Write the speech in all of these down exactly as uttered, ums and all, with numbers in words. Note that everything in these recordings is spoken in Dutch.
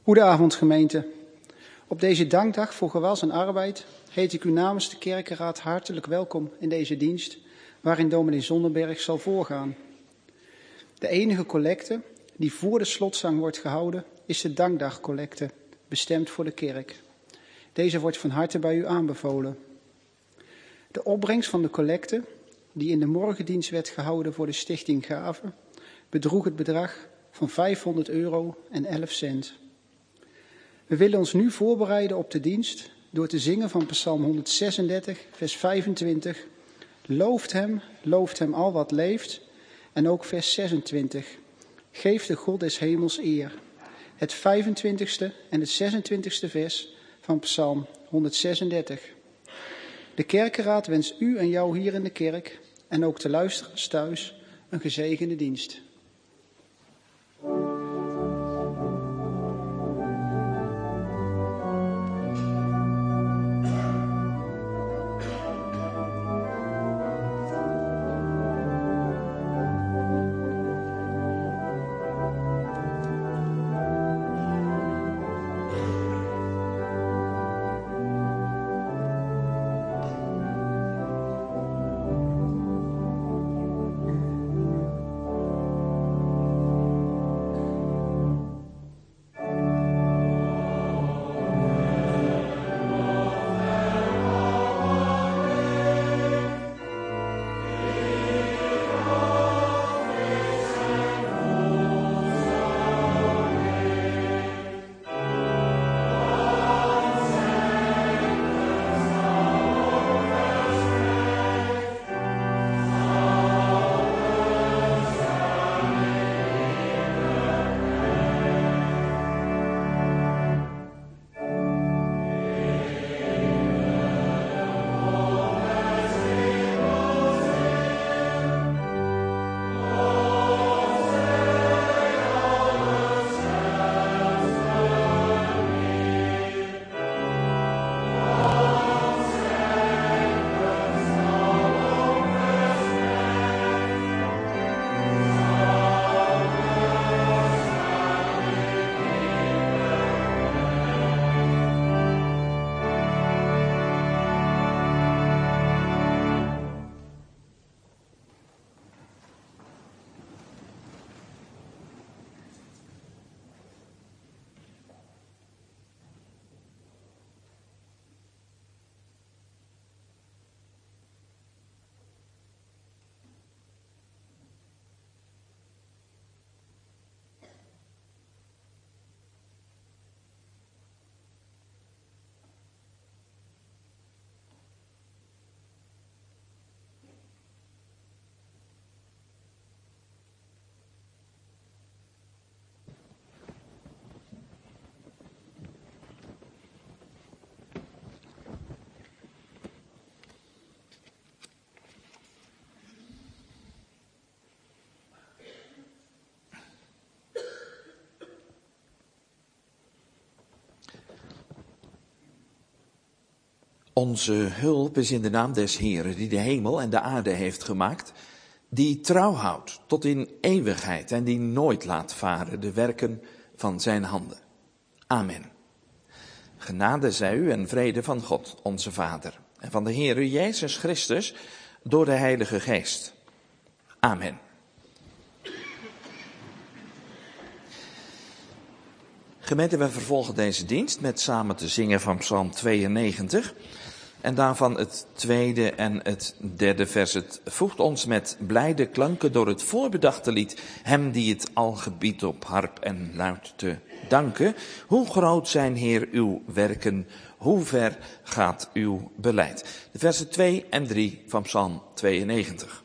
Goedenavond gemeente. Op deze dankdag voor Gewas en Arbeid heet ik u namens de kerkenraad hartelijk welkom in deze dienst waarin dominee Zonderberg zal voorgaan. De enige collecte die voor de slotzang wordt gehouden is de dankdagcollecte, bestemd voor de kerk. Deze wordt van harte bij u aanbevolen. De opbrengst van de collecte, die in de morgendienst werd gehouden voor de stichting Gave, bedroeg het bedrag van vijfhonderd euro en elf cent. We willen ons nu voorbereiden op de dienst door te zingen van Psalm honderdzesendertig, vers vijfentwintig. Looft hem, looft hem al wat leeft. En ook vers zesentwintig. Geef de God des hemels eer. Het vijfentwintigste en het zesentwintigste vers van Psalm honderdzesendertig. De kerkenraad wenst u en jou hier in de kerk en ook de luisteraars thuis een gezegende dienst. Onze hulp is in de naam des Heeren, die de hemel en de aarde heeft gemaakt, die trouw houdt tot in eeuwigheid en die nooit laat varen de werken van zijn handen. Amen. Genade zij u en vrede van God, onze Vader, en van de Heere Jezus Christus door de Heilige Geest. Amen. Gemeente, we vervolgen deze dienst met samen te zingen van Psalm tweeënnegentig. En daarvan het tweede en het derde vers. Het voegt ons met blijde klanken door het voorbedachte lied hem die het al gebiedt op harp en luid te danken. Hoe groot zijn, Heer, uw werken, hoe ver gaat uw beleid. De versen twee en drie van Psalm tweeënnegentig.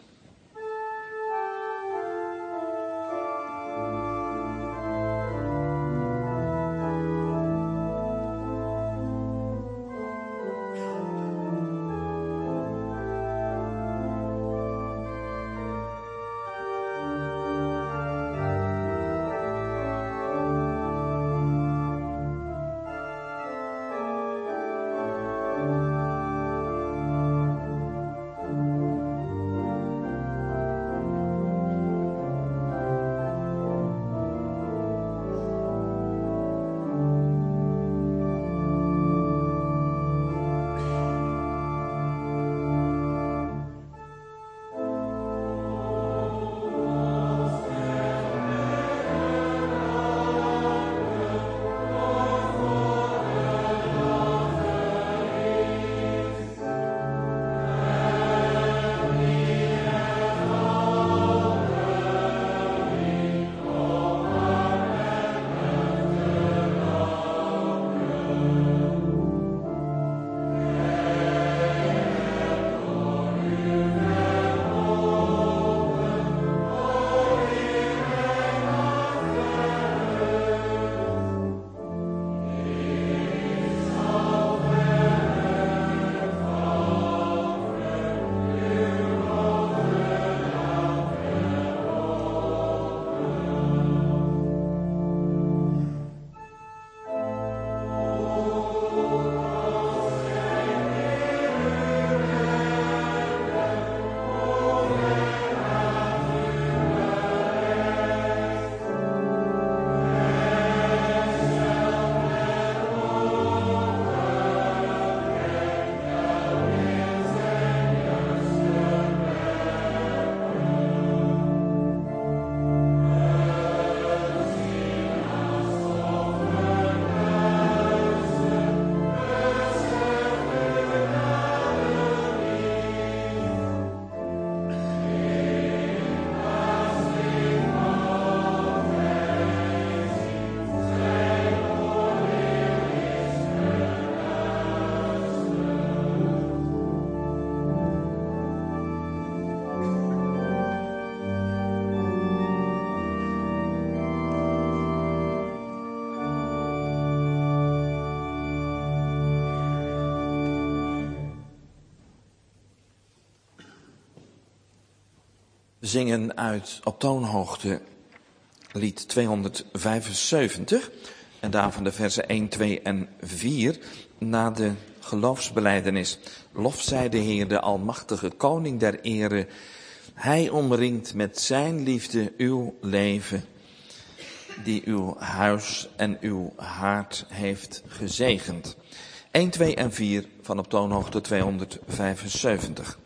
zingen uit op toonhoogte lied tweehonderdvijfenzeventig en daarvan de versen één, twee en vier na de geloofsbelijdenis. Lof zij de Heer, de almachtige koning der ere. Hij omringt met zijn liefde uw leven, die uw huis en uw haard heeft gezegend. één, twee en vier van op toonhoogte tweehonderdvijfenzeventig.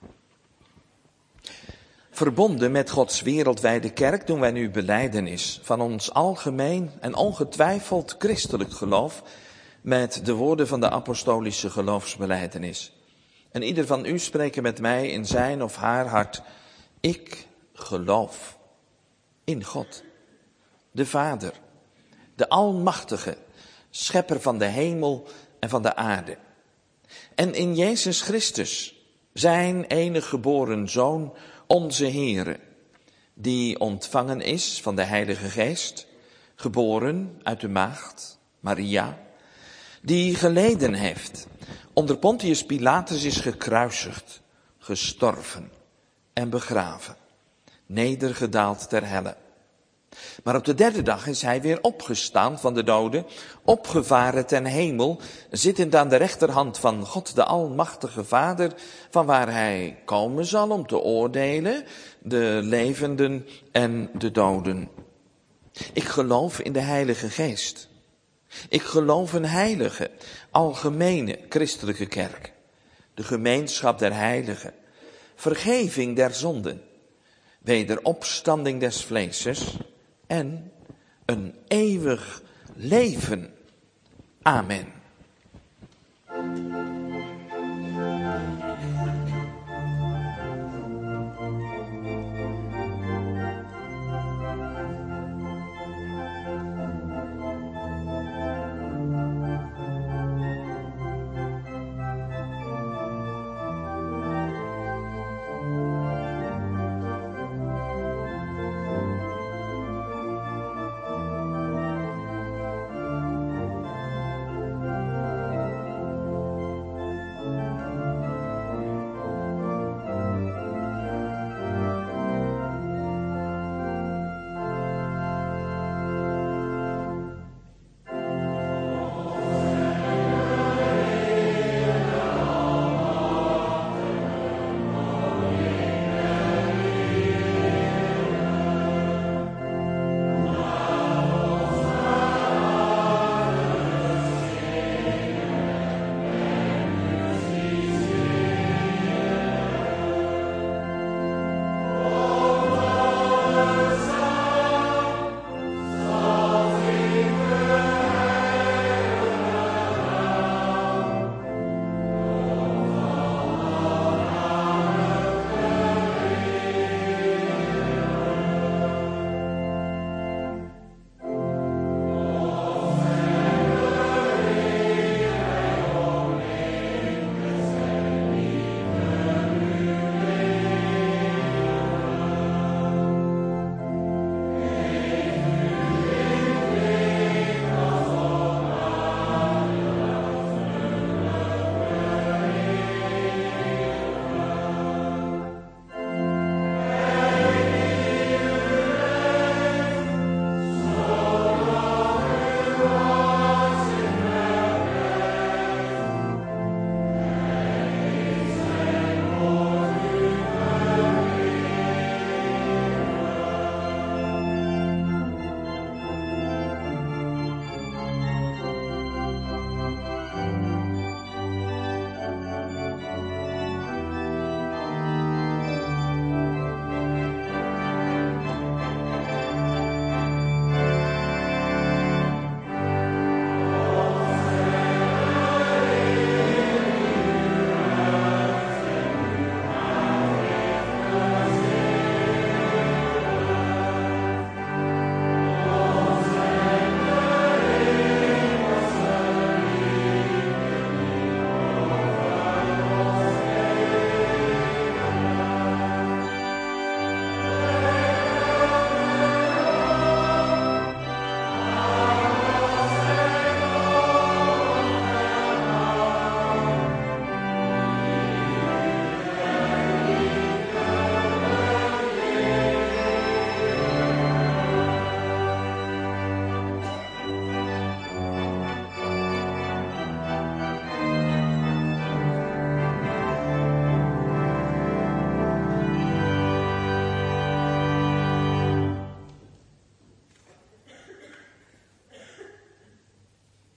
Verbonden met Gods wereldwijde kerk doen wij nu belijdenis van ons algemeen en ongetwijfeld christelijk geloof met de woorden van de apostolische geloofsbelijdenis. En ieder van u spreken met mij in zijn of haar hart: ik geloof in God, de Vader, de Almachtige, schepper van de hemel en van de aarde. En in Jezus Christus, zijn enige geboren Zoon, onze Heere, die ontvangen is van de Heilige Geest, geboren uit de maagd Maria, die geleden heeft, onder Pontius Pilatus is gekruisigd, gestorven en begraven, nedergedaald ter helle. Maar op de derde dag is hij weer opgestaan van de doden, opgevaren ten hemel, zittend aan de rechterhand van God de Almachtige Vader, van waar hij komen zal om te oordelen de levenden en de doden. Ik geloof in de Heilige Geest. Ik geloof een heilige, algemene christelijke kerk, de gemeenschap der heiligen, vergeving der zonden, wederopstanding des vleeses en een eeuwig leven. Amen.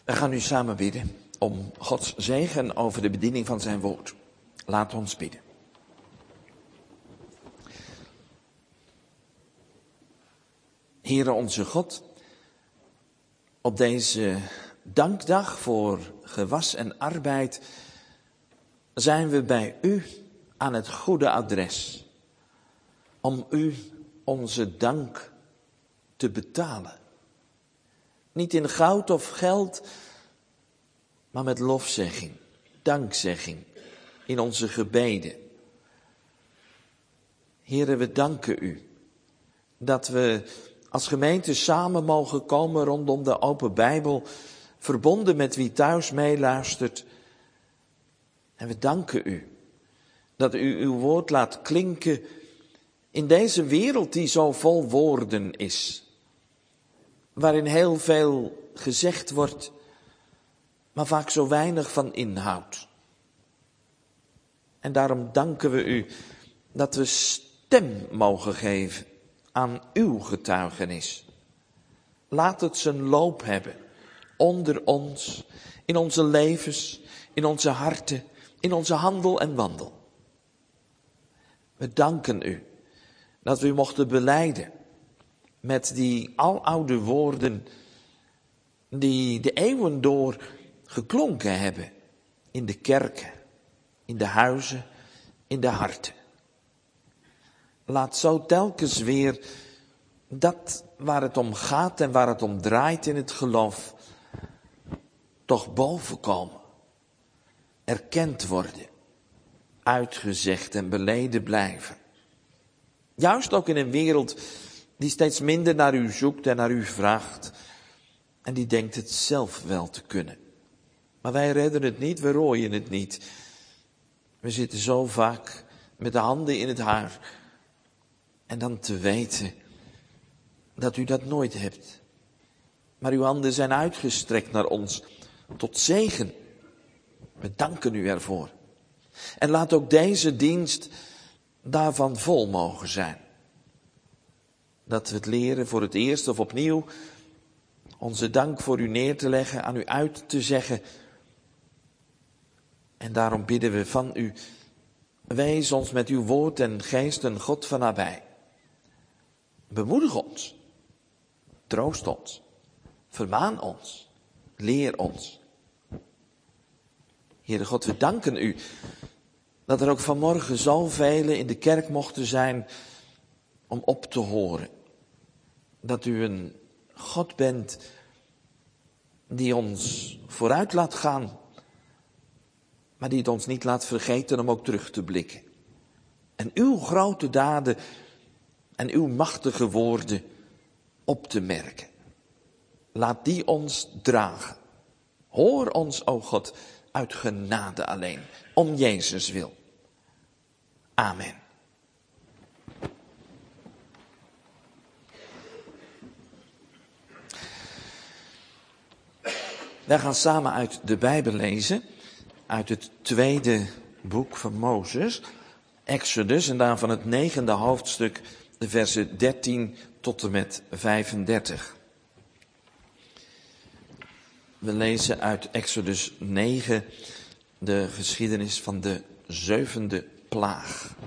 We gaan nu samen bidden om Gods zegen over de bediening van zijn woord. Laat ons bidden. Heere onze God, op deze dankdag voor gewas en arbeid zijn we bij u aan het goede adres. Om u onze dank te betalen. Niet in goud of geld, maar met lofzegging, dankzegging in onze gebeden. Heere, we danken u dat we als gemeente samen mogen komen rondom de open Bijbel, verbonden met wie thuis meeluistert. En we danken u dat u uw woord laat klinken in deze wereld die zo vol woorden is. Waarin heel veel gezegd wordt, maar vaak zo weinig van inhoud. En daarom danken we u dat we stem mogen geven aan uw getuigenis. Laat het zijn loop hebben, onder ons, in onze levens, in onze harten, in onze handel en wandel. We danken u dat we u mochten belijden met die aloude woorden die de eeuwen door geklonken hebben in de kerken, in de huizen, in de harten. Laat zo telkens weer dat waar het om gaat en waar het om draait in het geloof toch bovenkomen, erkend worden, uitgezegd en beleden blijven. Juist ook in een wereld die steeds minder naar u zoekt en naar u vraagt en die denkt het zelf wel te kunnen. Maar wij redden het niet, we rooien het niet. We zitten zo vaak met de handen in het haar. En dan te weten dat u dat nooit hebt. Maar uw handen zijn uitgestrekt naar ons tot zegen. We danken u ervoor. En laat ook deze dienst daarvan vol mogen zijn. Dat we het leren voor het eerst of opnieuw onze dank voor u neer te leggen, aan u uit te zeggen. En daarom bidden we van u, wees ons met uw woord en geest een God van nabij. Bemoedig ons, troost ons, vermaan ons, leer ons. Heere God, we danken u dat er ook vanmorgen zoveel in de kerk mochten zijn om op te horen. Dat u een God bent die ons vooruit laat gaan, maar die het ons niet laat vergeten om ook terug te blikken. En uw grote daden en uw machtige woorden op te merken. Laat die ons dragen. Hoor ons, o God, uit genade alleen, om Jezus wil. Amen. Wij gaan samen uit de Bijbel lezen, uit het tweede boek van Mozes, Exodus, en daarvan het negende hoofdstuk, de versen dertien tot en met vijfendertig. We lezen uit Exodus negen de geschiedenis van de zevende plaag.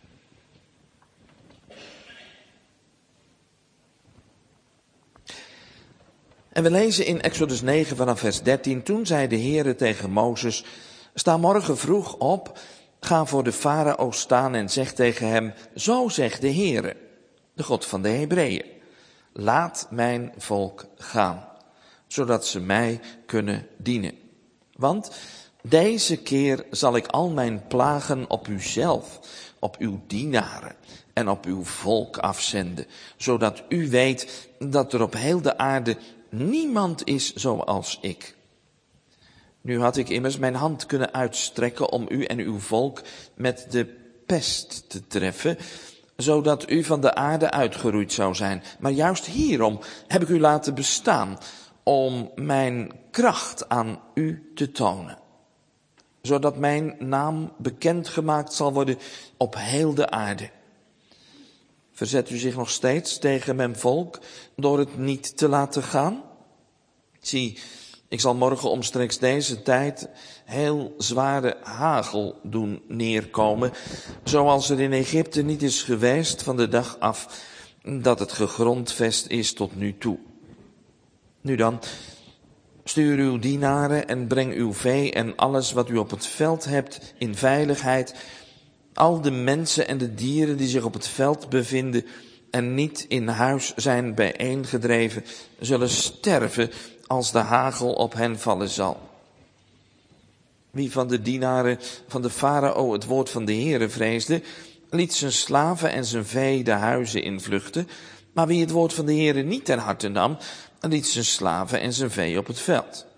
En we lezen in Exodus negen vanaf vers dertien. Toen zei de Heere tegen Mozes, sta morgen vroeg op, ga voor de farao staan en zeg tegen hem, zo zegt de Heere, de God van de Hebreeën, laat mijn volk gaan, zodat ze mij kunnen dienen. Want deze keer zal ik al mijn plagen op uzelf, op uw dienaren en op uw volk afzenden, zodat u weet dat er op heel de aarde niemand is zoals ik. Nu had ik immers mijn hand kunnen uitstrekken om u en uw volk met de pest te treffen, zodat u van de aarde uitgeroeid zou zijn. Maar juist hierom heb ik u laten bestaan, om mijn kracht aan u te tonen. Zodat mijn naam bekendgemaakt zal worden op heel de aarde. Verzet u zich nog steeds tegen mijn volk door het niet te laten gaan? Zie, Ik zal morgen omstreeks deze tijd heel zware hagel doen neerkomen, zoals er in Egypte niet is geweest van de dag af dat het gegrondvest is tot nu toe. Nu dan, stuur uw dienaren en breng uw vee en alles wat u op het veld hebt in veiligheid. Al de mensen en de dieren die zich op het veld bevinden en niet in huis zijn bijeengedreven, zullen sterven als de hagel op hen vallen zal. Wie van de dienaren van de farao het woord van de Heere vreesde, liet zijn slaven en zijn vee de huizen invluchten, maar wie het woord van de Heere niet ter harte nam, liet zijn slaven en zijn vee op het veld.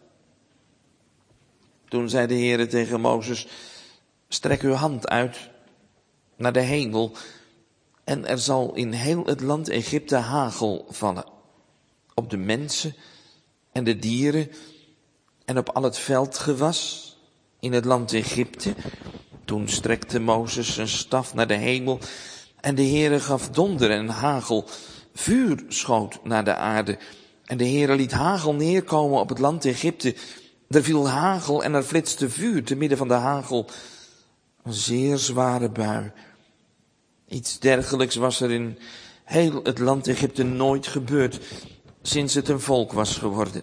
Toen zei de Heere tegen Mozes, strek uw hand uit naar de hemel en er zal in heel het land Egypte hagel vallen, op de mensen en de dieren en op al het veldgewas in het land Egypte. Toen strekte Mozes zijn staf naar de hemel en de Heere gaf donder en hagel, vuur schoot naar de aarde en de Heere liet hagel neerkomen op het land Egypte. Er viel hagel en er flitste vuur te midden van de hagel, een zeer zware bui. Iets dergelijks was er in heel het land Egypte nooit gebeurd, sinds het een volk was geworden.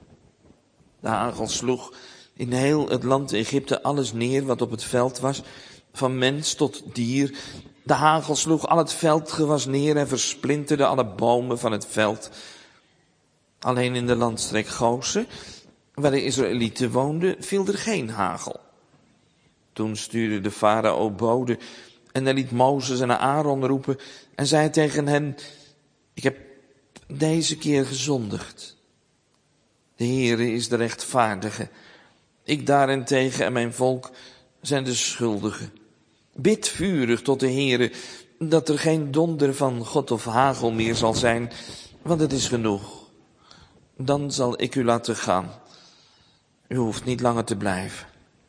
De hagel sloeg in heel het land Egypte alles neer wat op het veld was, van mens tot dier. De hagel sloeg al het veldgewas neer en versplinterde alle bomen van het veld. Alleen in de landstreek Gosen, waar de Israëlieten woonden, viel er geen hagel. Toen stuurde de farao bode en hij liet Mozes en Aaron roepen en zei tegen hen, ik heb deze keer gezondigd. De Heere is de rechtvaardige. Ik daarentegen en mijn volk zijn de schuldigen. Bid vurig tot de Heere dat er geen donder van God of hagel meer zal zijn, want het is genoeg. Dan zal ik u laten gaan. U hoeft niet langer te blijven.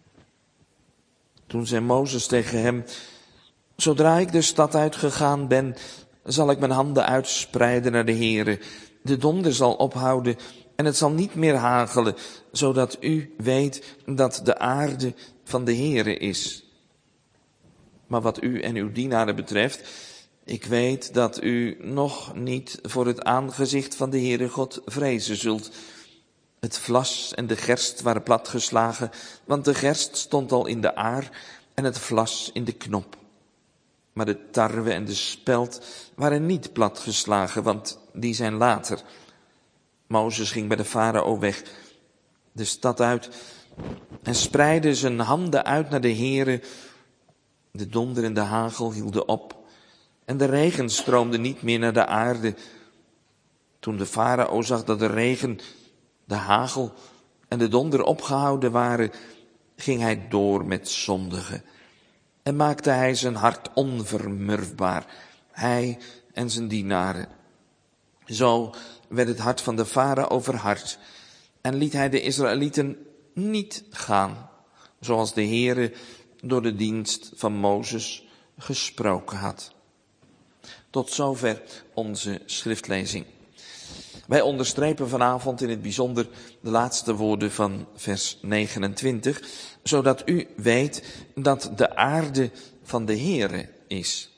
Toen zei Mozes tegen hem, zodra ik de stad uitgegaan ben, zal ik mijn handen uitspreiden naar de Heere. De donder zal ophouden en het zal niet meer hagelen, zodat u weet dat de aarde van de Heere is. Maar wat u en uw dienaren betreft, ik weet dat u nog niet voor het aangezicht van de Heere God vrezen zult. Het vlas en de gerst waren platgeslagen, want de gerst stond al in de aar en het vlas in de knop. Maar de tarwe en de spelt waren niet platgeslagen, want die zijn later. Mozes ging bij de farao weg, de stad uit, en spreidde zijn handen uit naar de Heere. De donder en de hagel hielden op, en de regen stroomde niet meer naar de aarde. Toen de farao zag dat de regen, de hagel en de donder opgehouden waren, ging hij door met zondigen. En maakte hij zijn hart onvermurfbaar, hij en zijn dienaren. Zo werd het hart van de farao verhard en liet hij de Israëlieten niet gaan, zoals de Heere door de dienst van Mozes gesproken had. Tot zover onze schriftlezing. Wij onderstrepen vanavond in het bijzonder de laatste woorden van vers negenentwintig, zodat u weet dat de aarde van de Heere is.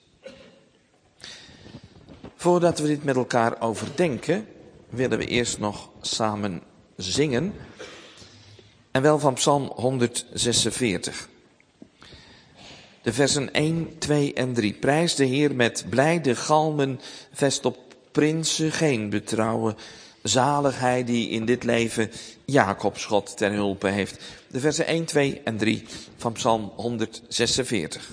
Voordat we dit met elkaar overdenken, willen we eerst nog samen zingen. En wel van Psalm honderdzesenveertig. De versen één, twee en drie. Prijs de Heer met blijde galmen, vest op prinsen geen betrouwen. Zalig hij die in dit leven Jacobs God ter hulpe heeft. De versen één, twee en drie van Psalm honderdzesenveertig.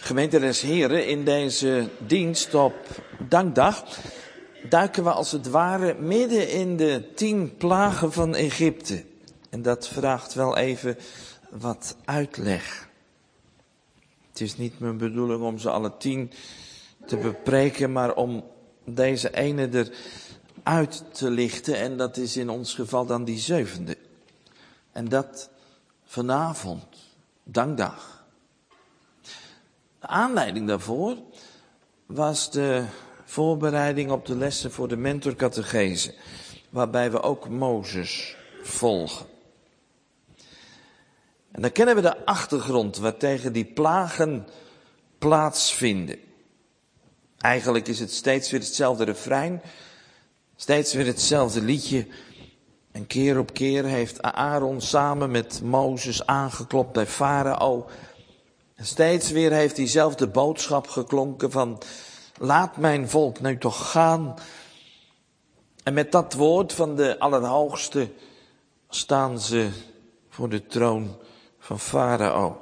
Gemeente des Heren, in deze dienst op Dankdag duiken we als het ware midden in de tien plagen van Egypte. En dat vraagt wel even wat uitleg. Het is niet mijn bedoeling om ze alle tien te bepreken, maar om deze ene eruit te lichten. En dat is in ons geval dan die zevende. En dat vanavond, Dankdag. De aanleiding daarvoor was de voorbereiding op de lessen voor de mentorcatechese, waarbij we ook Mozes volgen. En dan kennen we de achtergrond waartegen die plagen plaatsvinden. Eigenlijk is het steeds weer hetzelfde refrein, steeds weer hetzelfde liedje. En keer op keer heeft Aaron samen met Mozes aangeklopt bij Farao. En steeds weer heeft diezelfde boodschap geklonken van: laat mijn volk nu toch gaan. En met dat woord van de Allerhoogste staan ze voor de troon van Farao.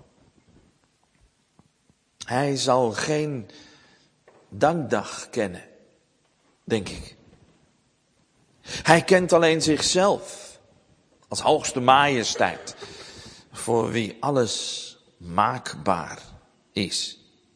Hij zal geen dankdag kennen, denk ik. Hij kent alleen zichzelf als hoogste majesteit, voor wie alles maakbaar is.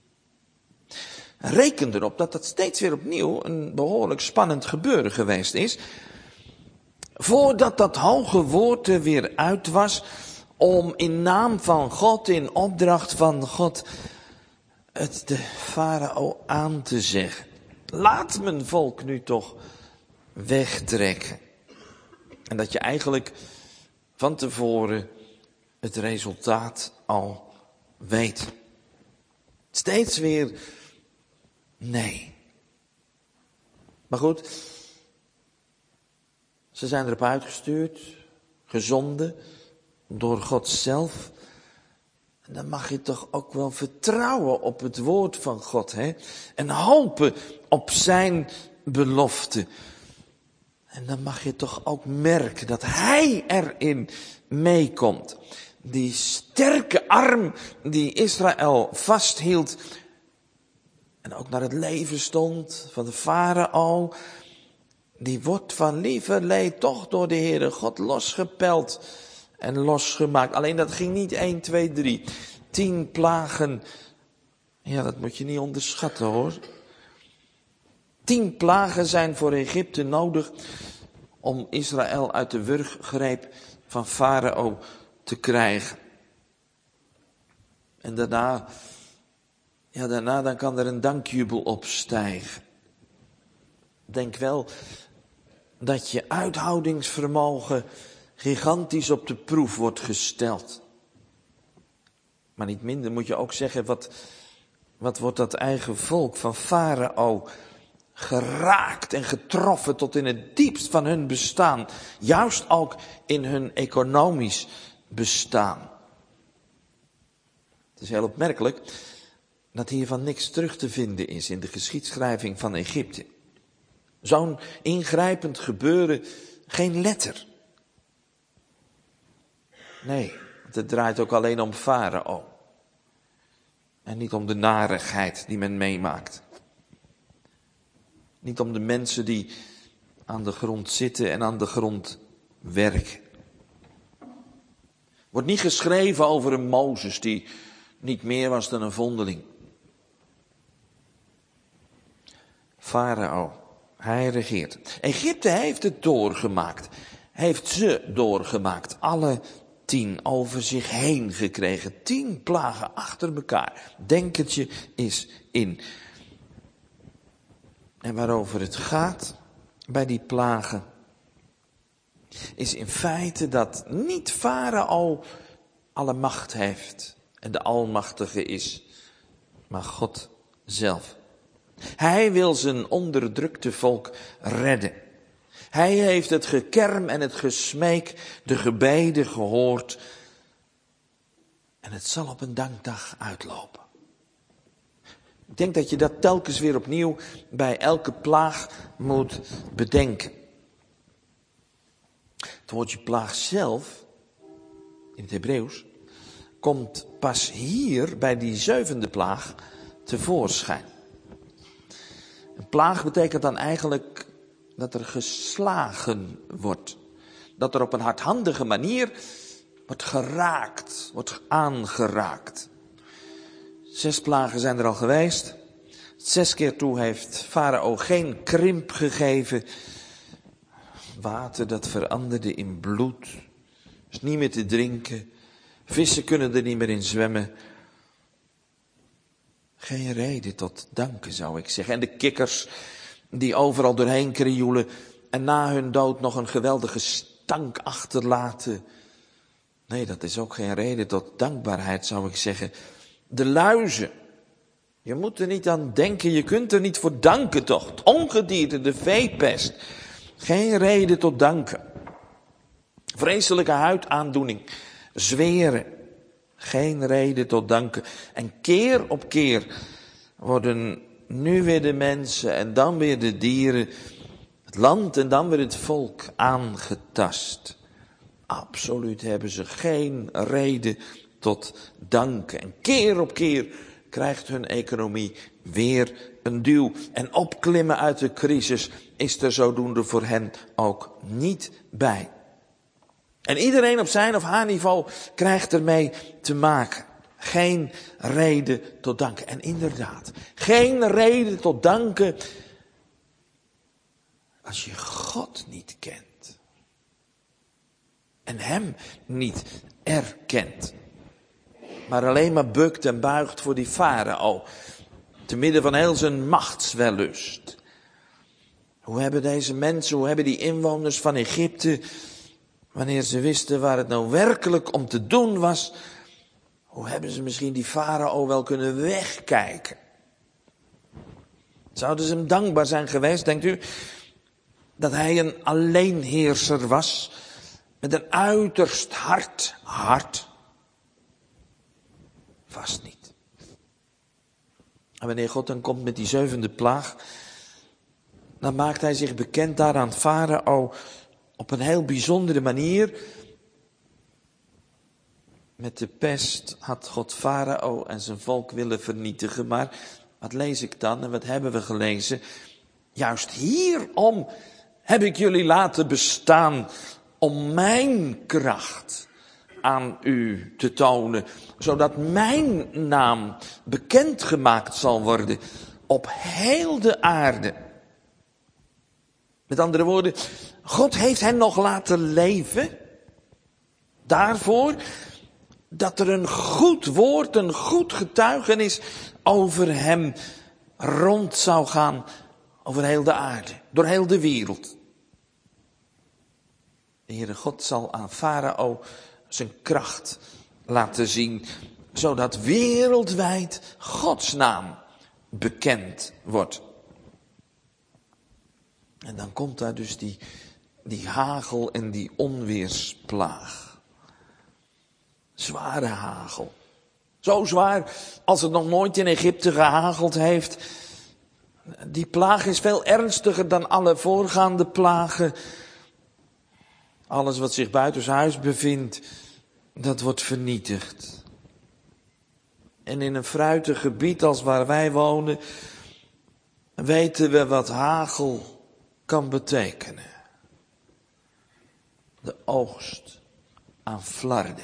Reken erop dat dat steeds weer opnieuw een behoorlijk spannend gebeuren geweest is, voordat dat hoge woord er weer uit was, om in naam van God, in opdracht van God, het de farao aan te zeggen: laat mijn volk nu toch wegtrekken. En dat je eigenlijk van tevoren het resultaat al weet. Steeds weer nee. Maar goed, ze zijn erop uitgestuurd, gezonden door God zelf. En dan mag je toch ook wel vertrouwen op het woord van God, hè? En hopen op zijn belofte. En dan mag je toch ook merken dat hij erin meekomt. Die sterke arm die Israël vasthield en ook naar het leven stond van de farao, die wordt van lieverlee toch door de Heere God losgepeld en losgemaakt. Alleen dat ging niet één, twee, drie. Tien plagen, ja, dat moet je niet onderschatten, hoor. Tien plagen zijn voor Egypte nodig om Israël uit de wurggreep van Farao te krijgen. En daarna, ja, daarna dan kan er een dankjubel opstijgen. Denk wel dat je uithoudingsvermogen gigantisch op de proef wordt gesteld. Maar niet minder moet je ook zeggen, wat, wat wordt dat eigen volk van Farao geraakt en getroffen tot in het diepst van hun bestaan. Juist ook in hun economisch bestaan. Het is heel opmerkelijk dat hiervan niks terug te vinden is in de geschiedschrijving van Egypte. Zo'n ingrijpend gebeuren, geen letter. Nee, het draait ook alleen om Farao. En niet om de narigheid die men meemaakt. Niet om de mensen die aan de grond zitten en aan de grond werken. Wordt niet geschreven over een Mozes die niet meer was dan een vondeling. Farao, hij regeert. Egypte heeft het doorgemaakt. Heeft ze doorgemaakt. Alle tien over zich heen gekregen. Tien plagen achter elkaar. Denkertje is in. En waarover het gaat bij die plagen is in feite dat niet Farao alle macht heeft en de Almachtige is, maar God zelf. Hij wil zijn onderdrukte volk redden. Hij heeft het gekerm en het gesmeek, de gebeden gehoord. En het zal op een dankdag uitlopen. Ik denk dat je dat telkens weer opnieuw bij elke plaag moet bedenken. Het woordje plaag zelf, in het Hebreeuws, komt pas hier bij die zevende plaag tevoorschijn. Een plaag betekent dan eigenlijk dat er geslagen wordt. Dat er op een hardhandige manier wordt geraakt, wordt aangeraakt. Zes plagen zijn er al geweest. Zes keer toe heeft Farao geen krimp gegeven. Water dat veranderde in bloed. Is niet meer te drinken. Vissen kunnen er niet meer in zwemmen. Geen reden tot danken, zou ik zeggen. En de kikkers die overal doorheen krioelen en na hun dood nog een geweldige stank achterlaten. Nee, dat is ook geen reden tot dankbaarheid, zou ik zeggen. De luizen. Je moet er niet aan denken, je kunt er niet voor danken toch. Het ongedierte, de veepest. Geen reden tot danken. Vreselijke huidaandoening. Zweren. Geen reden tot danken. En keer op keer worden nu weer de mensen en dan weer de dieren, het land en dan weer het volk aangetast. Absoluut hebben ze geen reden tot danken. En keer op keer krijgt hun economie weer een duw. En opklimmen uit de crisis is er zodoende voor hen ook niet bij. En iedereen op zijn of haar niveau krijgt ermee te maken. Geen reden tot danken. En inderdaad, geen reden tot danken als je God niet kent. En hem niet erkent. Maar alleen maar bukt en buigt voor die farao. Te midden van heel zijn machtswellust. Hoe hebben deze mensen, hoe hebben die inwoners van Egypte, wanneer ze wisten waar het nou werkelijk om te doen was, hoe hebben ze misschien die farao wel kunnen wegkijken? Zouden ze hem dankbaar zijn geweest, denkt u, dat hij een alleenheerser was, met een uiterst hard hart? Vast niet. En wanneer God dan komt met die zevende plaag, dan maakt hij zich bekend daar aan farao op een heel bijzondere manier. Met de pest had God farao en zijn volk willen vernietigen. Maar wat lees ik dan en wat hebben we gelezen? Juist hierom heb ik jullie laten bestaan, om mijn kracht aan u te tonen, zodat mijn naam bekendgemaakt zal worden op heel de aarde. Met andere woorden, God heeft hen nog laten leven, daarvoor dat er een goed woord, een goed getuigenis over hem rond zou gaan, over heel de aarde, door heel de wereld. De Heere God zal aan farao zijn kracht laten zien, zodat wereldwijd Gods naam bekend wordt. En dan komt daar dus die, die hagel en die onweersplaag. Zware hagel. Zo zwaar als het nog nooit in Egypte gehageld heeft. Die plaag is veel ernstiger dan alle voorgaande plagen. Alles wat zich buitenshuis bevindt, dat wordt vernietigd. En in een fruitig gebied als waar wij wonen, weten we wat hagel kan betekenen. De oogst aan flarden.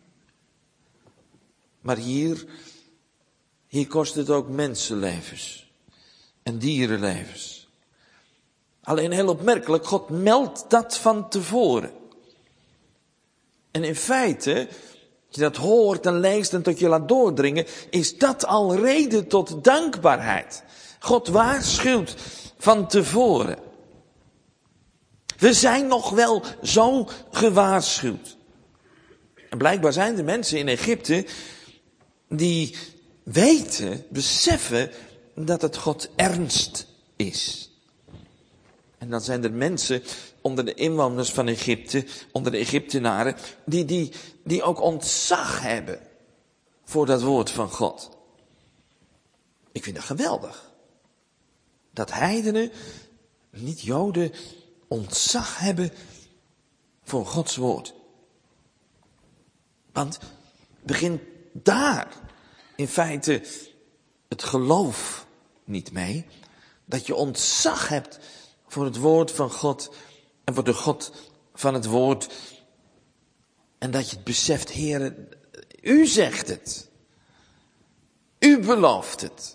Maar hier, hier kost het ook mensenlevens en dierenlevens. Alleen heel opmerkelijk, God meldt dat van tevoren. En in feite, als je dat hoort en leest en tot je laat doordringen, is dat al reden tot dankbaarheid. God waarschuwt van tevoren. We zijn nog wel zo gewaarschuwd. En blijkbaar zijn er mensen in Egypte die weten, beseffen dat het God ernst is. En dan zijn er mensen onder de inwoners van Egypte, onder de Egyptenaren, die, die, die ook ontzag hebben voor dat woord van God. Ik vind dat geweldig. Dat heidenen, niet Joden, ontzag hebben voor Gods woord. Want begint daar in feite het geloof niet mee. Dat je ontzag hebt voor het woord van God en voor de God van het woord. En dat je het beseft, Heere, u zegt het. U belooft het.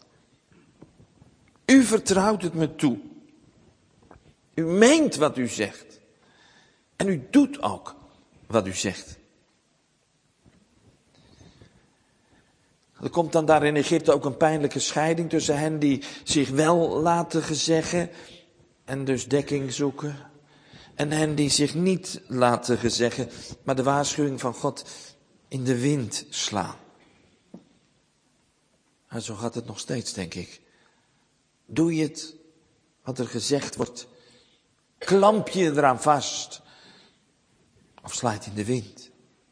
U vertrouwt het me toe. U meent wat u zegt. En u doet ook wat u zegt. Er komt dan daar in Egypte ook een pijnlijke scheiding tussen hen die zich wel laten gezeggen en dus dekking zoeken. En hen die zich niet laten gezeggen, maar de waarschuwing van God in de wind slaan. En zo gaat het nog steeds, denk ik. Doe je het wat er gezegd wordt, klamp je eraan vast of sla het in de wind.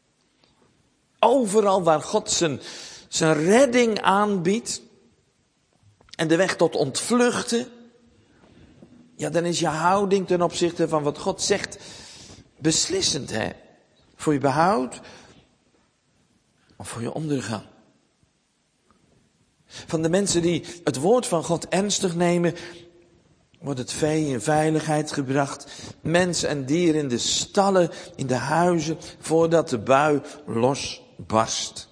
Overal waar God zijn, zijn redding aanbiedt en de weg tot ontvluchten, ja, dan is je houding ten opzichte van wat God zegt beslissend, hè? Voor je behoud of voor je ondergang. Van de mensen die het woord van God ernstig nemen, wordt het vee in veiligheid gebracht. Mens en dier in de stallen, in de huizen, voordat de bui losbarst.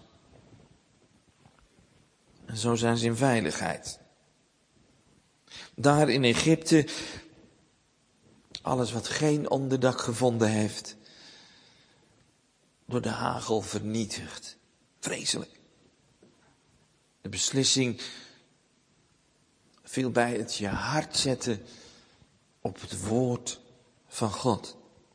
En zo zijn ze in veiligheid. Daar in Egypte, alles wat geen onderdak gevonden heeft, door de hagel vernietigd. Vreselijk. De beslissing viel bij het je hart zetten op het woord van God.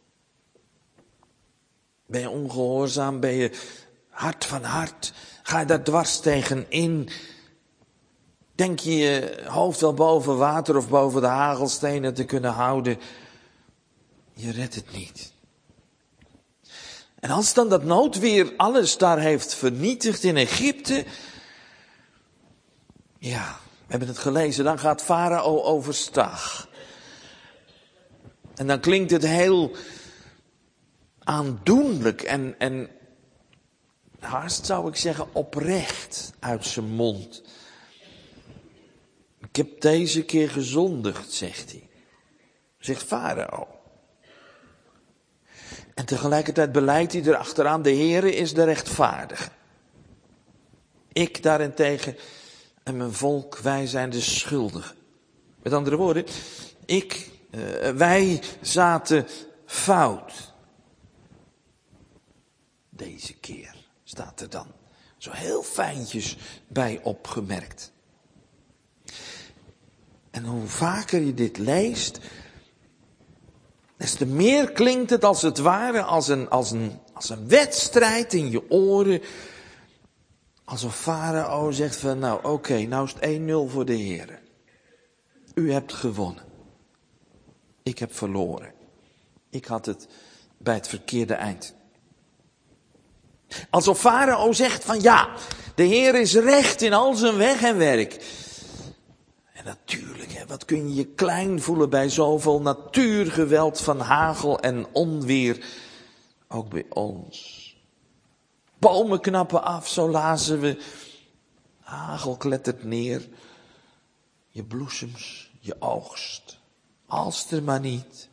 Ben je ongehoorzaam, ben je hart van hart, ga je daar dwars tegen in. Denk je je hoofd wel boven water of boven de hagelstenen te kunnen houden. Je redt het niet. En als dan dat noodweer alles daar heeft vernietigd in Egypte. Ja, we hebben het gelezen, dan gaat Farao overstag. En dan klinkt het heel aandoenlijk en, en haast zou ik zeggen oprecht uit zijn mond. Ik heb deze keer gezondigd, zegt hij. Zegt Farao. En tegelijkertijd beleidt hij erachteraan, de Heere is de rechtvaardige. Ik daarentegen en mijn volk, wij zijn de schuldigen. Met andere woorden, ik, uh, wij zaten fout. Deze keer staat er dan zo heel fijntjes bij opgemerkt. En hoe vaker je dit leest, des te meer klinkt het als het ware als een, als een, als een wedstrijd in je oren. Alsof Farao zegt van nou oké, okay, nou is het één nul voor de Heer. U hebt gewonnen. Ik heb verloren. Ik had het bij het verkeerde eind. Alsof Farao zegt van ja, de Heer is recht in al zijn weg en werk. En natuurlijk, hè, wat kun je je klein voelen bij zoveel natuurgeweld van hagel en onweer. Ook bij ons. Bomen knappen af, zo lazen we. Hagel klettert neer. Je bloesems, je oogst. Als er maar niet.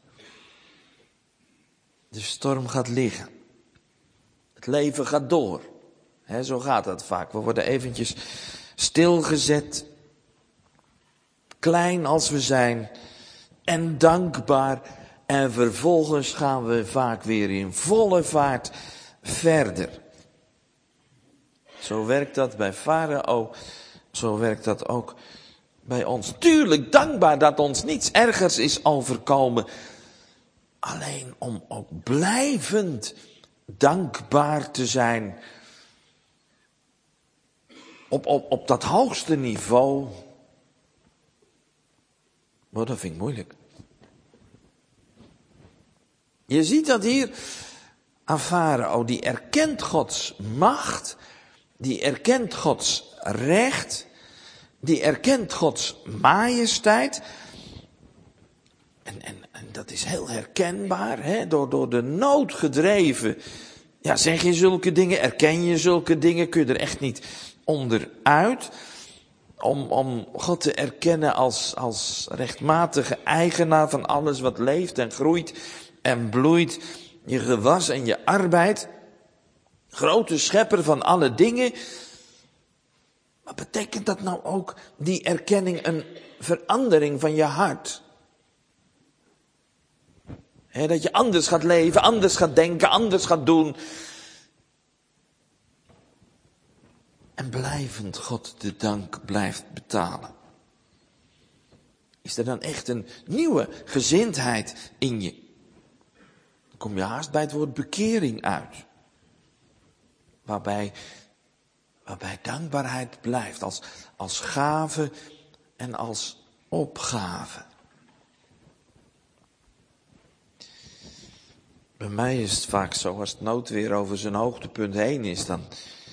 De storm gaat liggen. Het leven gaat door. He, zo gaat dat vaak. We worden eventjes stilgezet. Klein als we zijn. En dankbaar. En vervolgens gaan we vaak weer in volle vaart verder. Zo werkt dat bij Farao. Zo werkt dat ook bij ons. Tuurlijk dankbaar dat ons niets ergers is overkomen. Alleen om ook blijvend dankbaar te zijn. Op, op, op dat hoogste niveau. Maar dat vind ik moeilijk. Je ziet dat hier aan Farao. Die erkent Gods macht. Die erkent Gods recht. Die erkent Gods majesteit. En, en, en dat is heel herkenbaar. Hè? Door, door de nood gedreven Ja, zeg je zulke dingen? Erken je zulke dingen? Kun je er echt niet onderuit? Om, om God te erkennen als, als rechtmatige eigenaar van alles wat leeft en groeit en bloeit. Je gewas en je arbeid. Grote schepper van alle dingen. Maar betekent dat nou ook die erkenning een verandering van je hart? He, dat je anders gaat leven, anders gaat denken, anders gaat doen. En blijvend God de dank blijft betalen. Is er dan echt een nieuwe gezindheid in je? Dan kom je haast bij het woord bekering uit. Waarbij, waarbij dankbaarheid blijft als, als gave en als opgave. Bij mij is het vaak zo, als het noodweer over zijn hoogtepunt heen is, dan...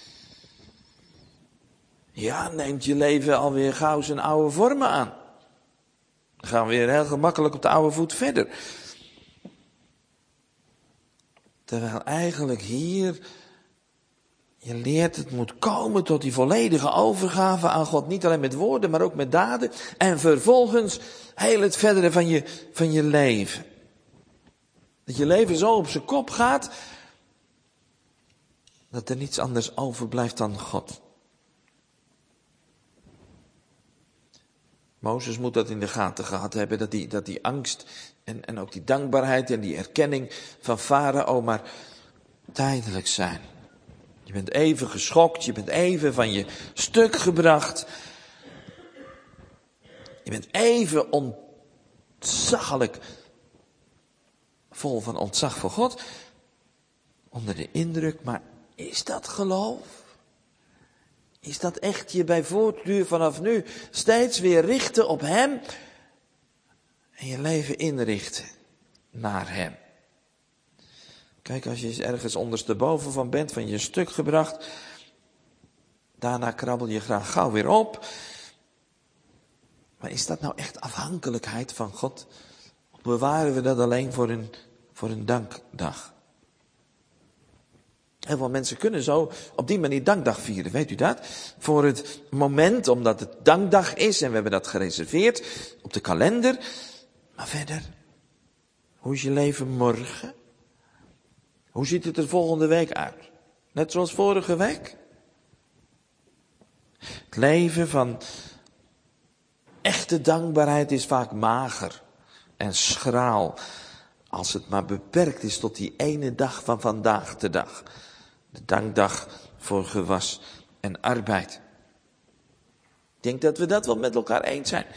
Ja, neemt je leven alweer gauw zijn oude vormen aan. Dan gaan we weer heel gemakkelijk op de oude voet verder. Terwijl eigenlijk hier, je leert het moet komen tot die volledige overgave aan God. Niet alleen met woorden, maar ook met daden. En vervolgens heel het verdere van je, van je leven. Dat je leven zo op zijn kop gaat, dat er niets anders overblijft dan God. Mozes moet dat in de gaten gehad hebben, dat die, dat die angst en, en ook die dankbaarheid en die erkenning van Farao maar tijdelijk zijn. Je bent even geschokt, je bent even van je stuk gebracht. Je bent even ontzaglijk vol van ontzag voor God, onder de indruk, maar is dat geloof? Is dat echt je bij voortduur vanaf nu steeds weer richten op Hem en je leven inrichten naar Hem? Kijk, als je eens ergens ondersteboven van bent, van je stuk gebracht, daarna krabbel je graag gauw weer op. Maar is dat nou echt afhankelijkheid van God? Of bewaren we dat alleen voor een, voor een dankdag? Heel veel mensen kunnen zo op die manier dankdag vieren, weet u dat? Voor het moment, omdat het dankdag is en we hebben dat gereserveerd op de kalender. Maar verder, hoe is je leven morgen? Hoe ziet het er volgende week uit? Net zoals vorige week? Het leven van echte dankbaarheid is vaak mager en schraal. Als het maar beperkt is tot die ene dag van vandaag de dag. De dankdag voor gewas en arbeid. Ik denk dat we dat wel met elkaar eens zijn.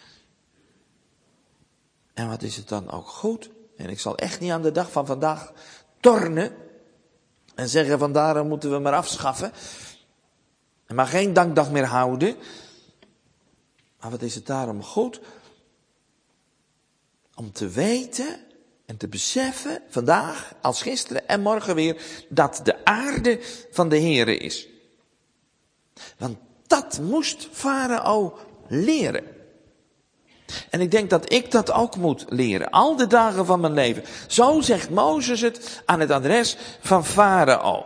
En wat is het dan ook goed? En ik zal echt niet aan de dag van vandaag tornen. En zeggen van daarom moeten we maar afschaffen. En maar geen dankdag meer houden. Maar wat is het daarom goed? Om te weten en te beseffen, vandaag als gisteren en morgen weer, dat de aarde van de Heere is. Want dat moest Farao leren. En ik denk dat ik dat ook moet leren, al de dagen van mijn leven. Zo zegt Mozes het aan het adres van Farao.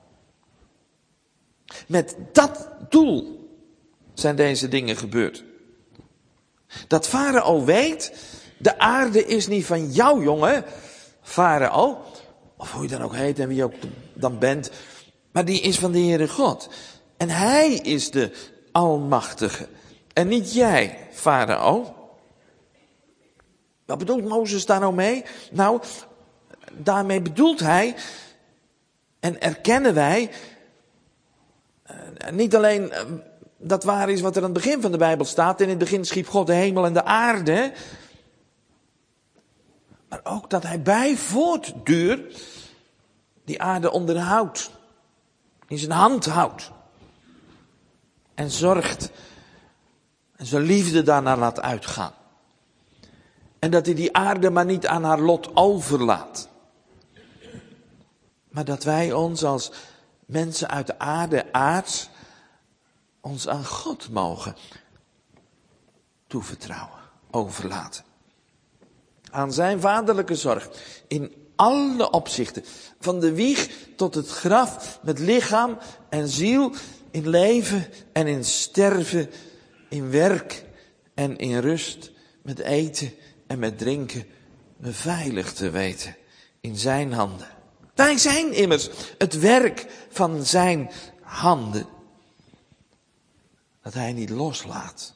Met dat doel zijn deze dingen gebeurd. Dat Farao weet, de aarde is niet van jou, jongen, Farao, of hoe je dan ook heet en wie je ook dan bent, maar die is van de Heere God. En hij is de Almachtige en niet jij, Farao. Wat bedoelt Mozes daar nou mee? Nou, daarmee bedoelt hij, en erkennen wij, niet alleen dat waar is wat er aan het begin van de Bijbel staat, in het begin schiep God de hemel en de aarde, maar ook dat hij bij voortduur die aarde onderhoudt, in zijn hand houdt en zorgt en zijn liefde daarnaar laat uitgaan. En dat hij die aarde maar niet aan haar lot overlaat. Maar dat wij ons als mensen uit de aarde, aards, ons aan God mogen toevertrouwen, overlaten. Aan zijn vaderlijke zorg in alle opzichten. Van de wieg tot het graf, met lichaam en ziel, in leven en in sterven, in werk en in rust, met eten en met drinken, me veilig te weten in zijn handen. Wij zijn immers het werk van zijn handen, dat hij niet loslaat.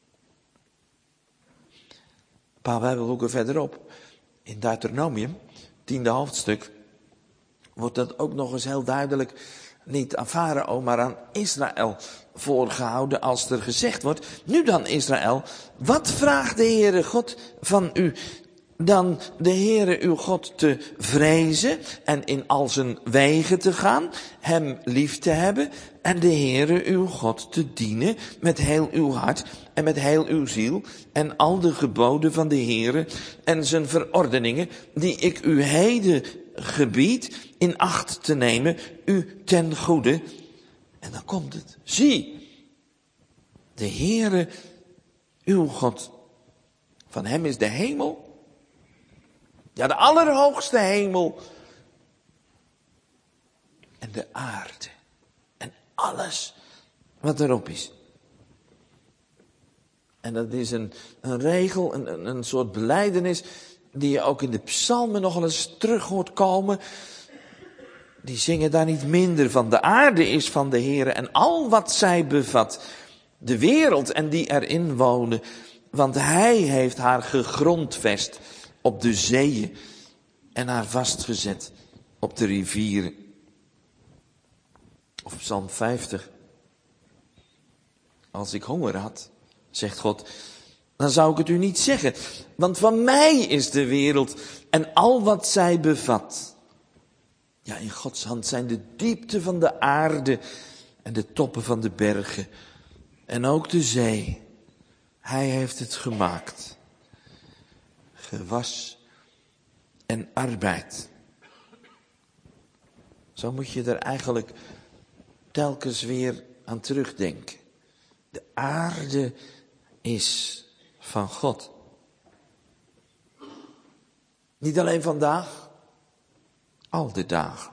Een paar Bijbelboeken verderop, in Deuteronomium, tiende hoofdstuk, wordt dat ook nog eens heel duidelijk niet aan Farao, maar aan Israël voorgehouden als er gezegd wordt: nu dan Israël, wat vraagt de Heere God van u? Dan de Heere uw God te vrezen en in al zijn wegen te gaan, hem lief te hebben en de Heere uw God te dienen met heel uw hart en met heel uw ziel en al de geboden van de Heere en zijn verordeningen die ik u heden gebied in acht te nemen, u ten goede. En dan komt het. Zie, de Heere uw God, van hem is de hemel, ja, de allerhoogste hemel en de aarde en alles wat erop is. En dat is een, een regel, een, een soort belijdenis die je ook in de psalmen nog eens terug hoort komen. Die zingen daar niet minder van. De aarde is van de Heere en al wat zij bevat. De wereld en die erin wonen. Want hij heeft haar gegrondvest op de zeeën en haar vastgezet op de rivieren. Of Psalm vijftig. Als ik honger had, zegt God, dan zou ik het u niet zeggen. Want van mij is de wereld en al wat zij bevat. Ja, in Gods hand zijn de diepten van de aarde en de toppen van de bergen. En ook de zee. Hij heeft het gemaakt. Gewas en arbeid. Zo moet je er eigenlijk telkens weer aan terugdenken. De aarde is van God. Niet alleen vandaag, al de dagen.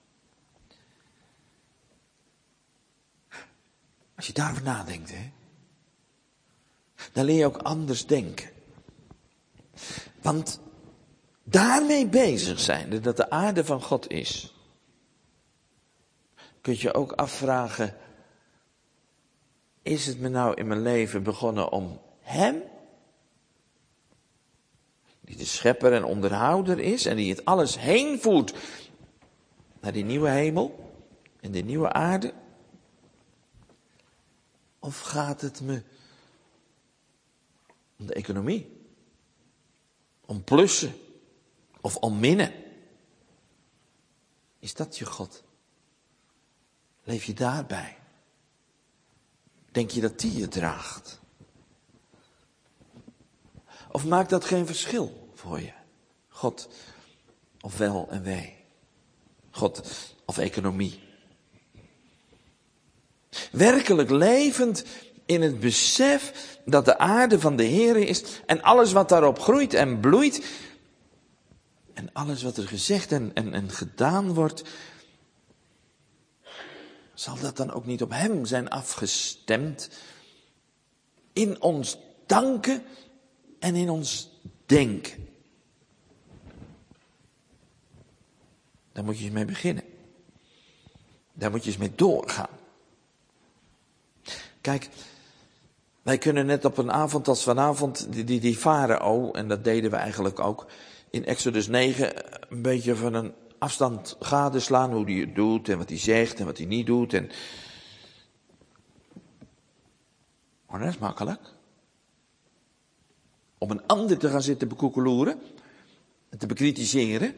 Als je daarover nadenkt, hè, dan leer je ook anders denken. Want daarmee bezig zijnde dat de aarde van God is, kun je ook afvragen, is het me nou in mijn leven begonnen om hem, die de schepper en onderhouder is en die het alles heen voert naar die nieuwe hemel en die nieuwe aarde? Of gaat het me om de economie? Om plussen? Of om minnen? Is dat je God? Leef je daarbij? Denk je dat die je draagt? Of maakt dat geen verschil voor je? God of wel en wee? God of economie? Werkelijk levend in het besef dat de aarde van de Heere is en alles wat daarop groeit en bloeit en alles wat er gezegd en, en, en gedaan wordt, zal dat dan ook niet op hem zijn afgestemd? In ons danken en in ons denken. Daar moet je eens mee beginnen. Daar moet je eens mee doorgaan. Kijk, wij kunnen net op een avond als vanavond die, die, die farao, en dat deden we eigenlijk ook in Exodus negen, een beetje van een afstand gadeslaan hoe hij het doet en wat hij zegt en wat hij niet doet. En... Maar dat is makkelijk. Om een ander te gaan zitten bekoekeloeren en te bekritiseren.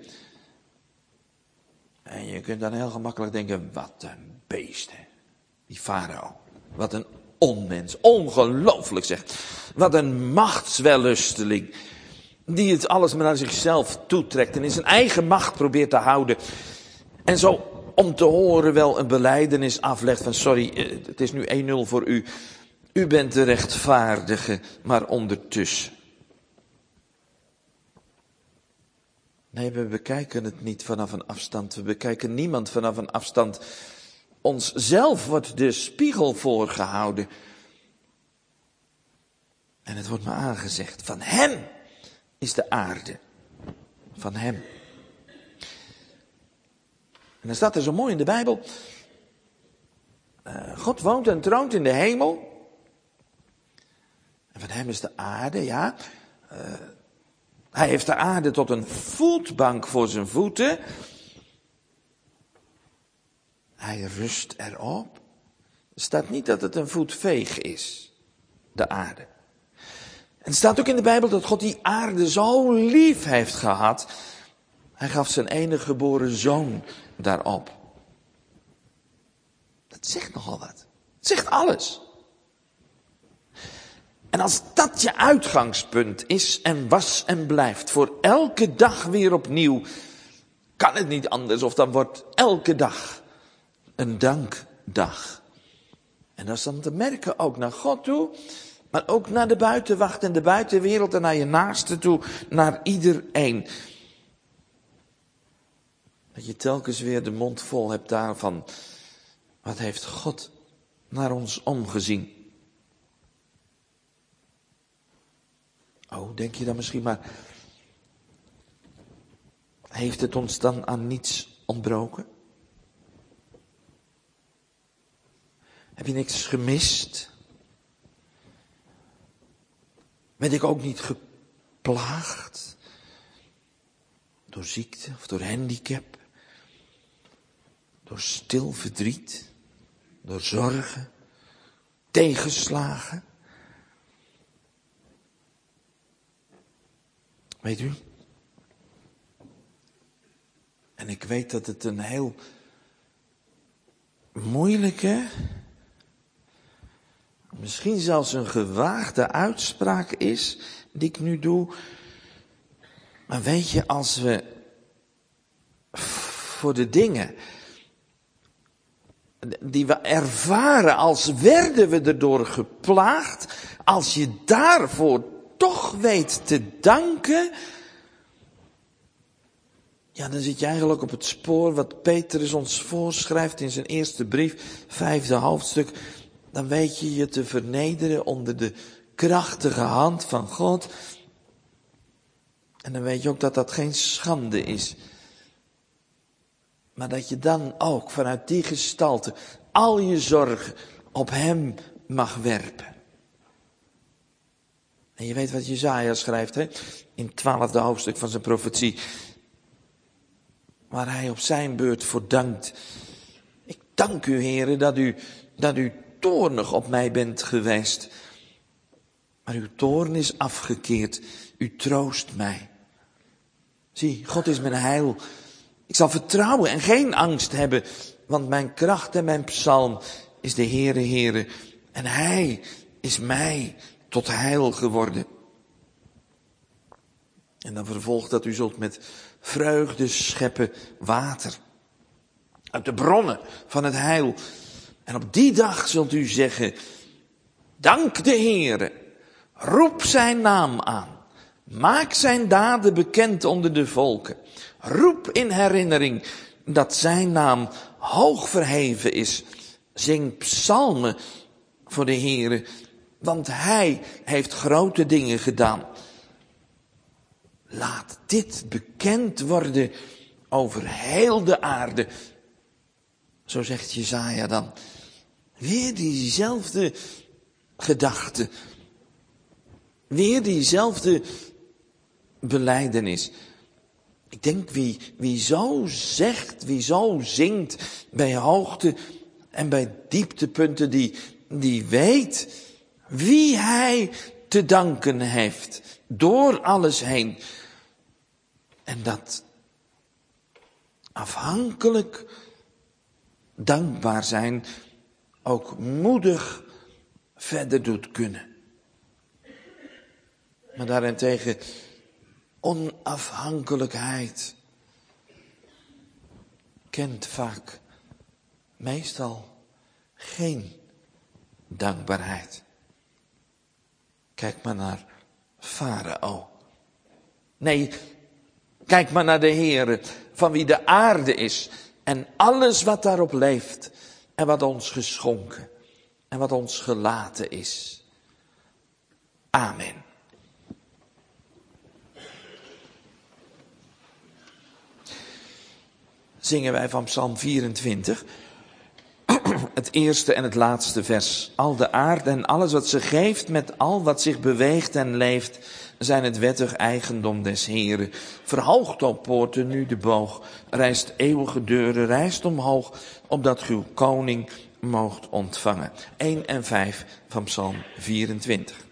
En je kunt dan heel gemakkelijk denken, wat een beest, hè? Die farao. Wat een onmens, ongelooflijk zeg. Wat een machtswellusteling. Die het alles maar naar zichzelf toetrekt en in zijn eigen macht probeert te houden. En zo om te horen wel een belijdenis aflegt van sorry, het is nu één nul voor u. U bent de rechtvaardige, maar ondertussen. Nee, we bekijken het niet vanaf een afstand. We bekijken niemand vanaf een afstand. Ons zelf wordt de spiegel voorgehouden. En het wordt me aangezegd, van hem is de aarde. Van hem. En dan staat er zo mooi in de Bijbel. Uh, God woont en troont in de hemel. En van hem is de aarde, ja. Uh, hij heeft de aarde tot een voetbank voor zijn voeten. Hij rust erop. Er staat niet dat het een voetveeg is, de aarde. En er staat ook in de Bijbel dat God die aarde zo lief heeft gehad. Hij gaf zijn enige geboren zoon daarop. Dat zegt nogal wat. Het zegt alles. En als dat je uitgangspunt is en was en blijft voor elke dag weer opnieuw, kan het niet anders of dan wordt elke dag een dankdag. En dat is dan te merken ook naar God toe, maar ook naar de buitenwacht en de buitenwereld en naar je naaste toe, naar iedereen. Dat je telkens weer de mond vol hebt daarvan, wat heeft God naar ons omgezien. Oh, denk je dan misschien maar, heeft het ons dan aan niets ontbroken? Heb je niks gemist? Ben ik ook niet geplaagd? Door ziekte of door handicap? Door stil verdriet? Door zorgen? Tegenslagen? Weet u? En ik weet dat het een heel moeilijke, misschien zelfs een gewaagde uitspraak is, die ik nu doe. Maar weet je, als we voor de dingen die we ervaren, als werden we erdoor geplaagd, als je daarvoor toch weet te danken, ja, dan zit je eigenlijk op het spoor wat Petrus ons voorschrijft in zijn eerste brief, vijfde hoofdstuk. Dan weet je je te vernederen onder de krachtige hand van God. En dan weet je ook dat dat geen schande is. Maar dat je dan ook vanuit die gestalte al je zorgen op hem mag werpen. En je weet wat Jesaja schrijft, hè? In het twaalfde hoofdstuk van zijn profetie. Waar hij op zijn beurt voor dankt. Ik dank u, Heere, dat u, dat u toornig op mij bent geweest. Maar uw toorn is afgekeerd. U troost mij. Zie, God is mijn heil. Ik zal vertrouwen en geen angst hebben. Want mijn kracht en mijn psalm is de Heere, Heere. En hij is mij tot heil geworden. En dan vervolgt dat u zult met vreugde scheppen water. Uit de bronnen van het heil. En op die dag zult u zeggen, dank de Heere. Roep zijn naam aan. Maak zijn daden bekend onder de volken. Roep in herinnering dat zijn naam hoog verheven is. Zing psalmen voor de Heere, want hij heeft grote dingen gedaan. Laat dit bekend worden over heel de aarde. Zo zegt Jesaja dan. Weer diezelfde gedachte. Weer diezelfde belijdenis. Ik denk wie, wie zo zegt, wie zo zingt bij hoogte en bij dieptepunten, die, die weet wie hij te danken heeft door alles heen. En dat afhankelijk dankbaar zijn ook moedig verder doet kunnen. Maar daarentegen onafhankelijkheid kent vaak meestal geen dankbaarheid. Kijk maar naar Farao. Nee, Kijk maar naar de Heere, van wie de aarde is en alles wat daarop leeft en wat ons geschonken en wat ons gelaten is. Amen. Zingen wij van Psalm vierentwintig, het eerste en het laatste vers. Al de aarde en alles wat ze geeft met al wat zich beweegt en leeft, zijn het wettig eigendom des Heren. Verhoogt op poorten nu de boog, rijst eeuwige deuren, rijst omhoog, opdat uw koning moogt ontvangen. één en vijf van Psalm vierentwintig.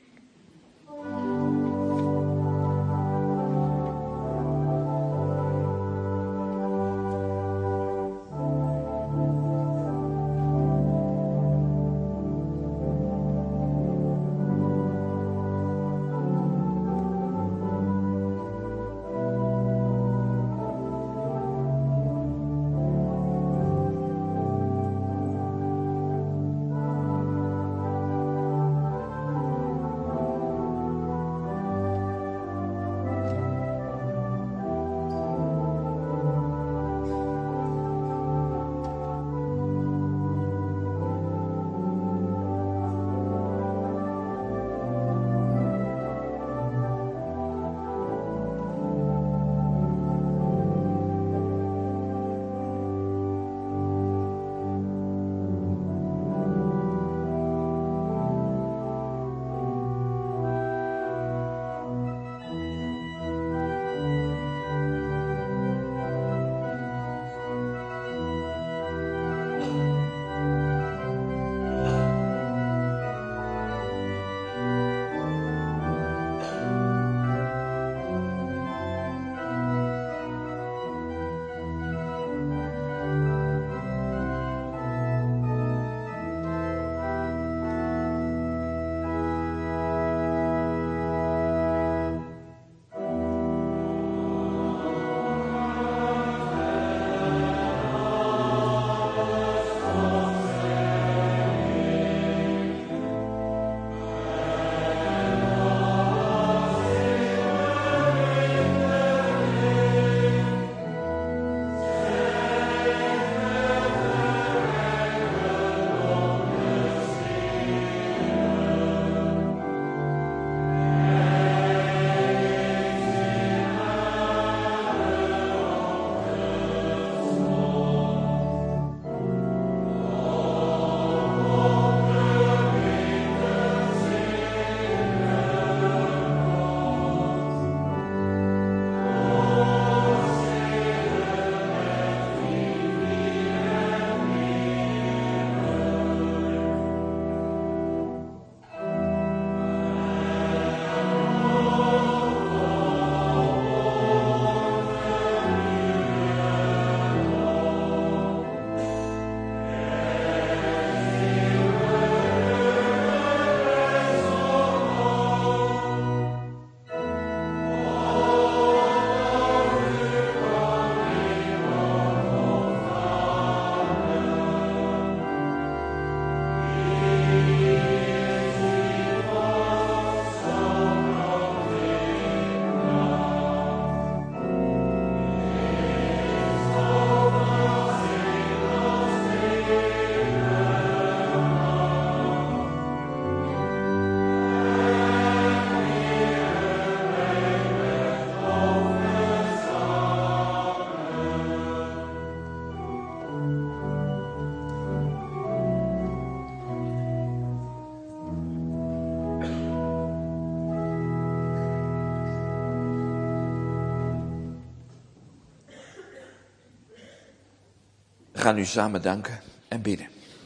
We gaan u samen danken en bidden.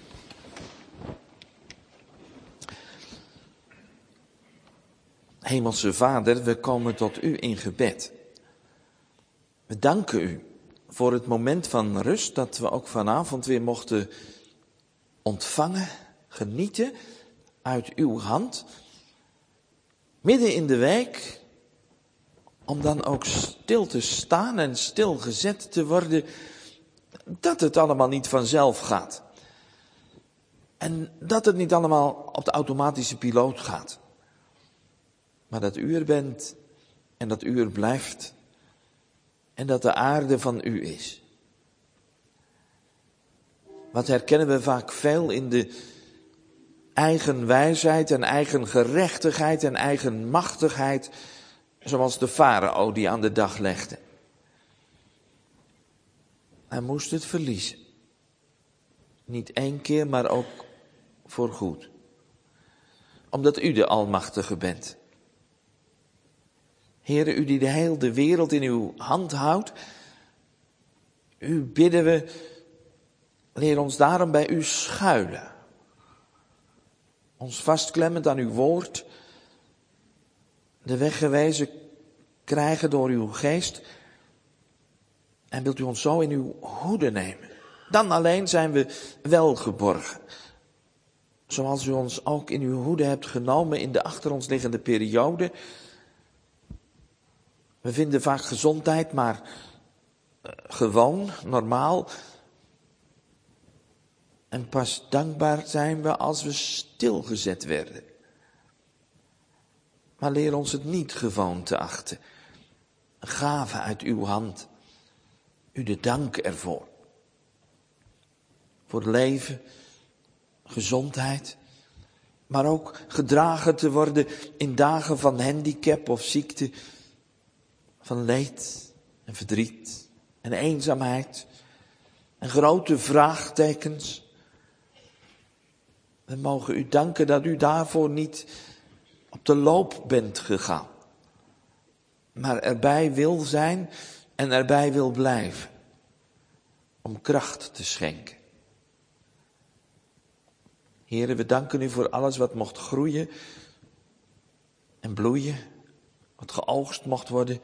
Hemelse Vader, we komen tot u in gebed. We danken u voor het moment van rust dat we ook vanavond weer mochten ontvangen, genieten uit uw hand. Midden in de week, om dan ook stil te staan en stilgezet te worden, dat het allemaal niet vanzelf gaat. En dat het niet allemaal op de automatische piloot gaat. Maar dat u er bent en dat u er blijft. en dat de aarde van u is. Wat herkennen we vaak veel in de eigen wijsheid en eigen gerechtigheid en eigen machtigheid, zoals de farao die aan de dag legde. Hij moest het verliezen. Niet één keer, maar ook voorgoed. Omdat u de Almachtige bent. Heere, u die de hele wereld in uw hand houdt, u bidden we, leer ons daarom bij u schuilen. Ons vastklemmend aan uw woord, de weg gewezen krijgen door uw geest. En wilt u ons zo in uw hoede nemen. Dan alleen zijn we wel geborgen. Zoals u ons ook in uw hoede hebt genomen in de achter ons liggende periode. We vinden vaak gezondheid, maar gewoon, normaal. En pas dankbaar zijn we als we stilgezet werden. Maar leer ons het niet gewoon te achten. Een gave uit uw hand. U de dank ervoor. Voor leven, gezondheid, maar ook gedragen te worden in dagen van handicap of ziekte, van leed en verdriet en eenzaamheid en grote vraagtekens. We mogen u danken dat u daarvoor niet op de loop bent gegaan, maar erbij wil zijn en erbij wil blijven, om kracht te schenken. Heere, we danken u voor alles wat mocht groeien en bloeien, wat geoogst mocht worden.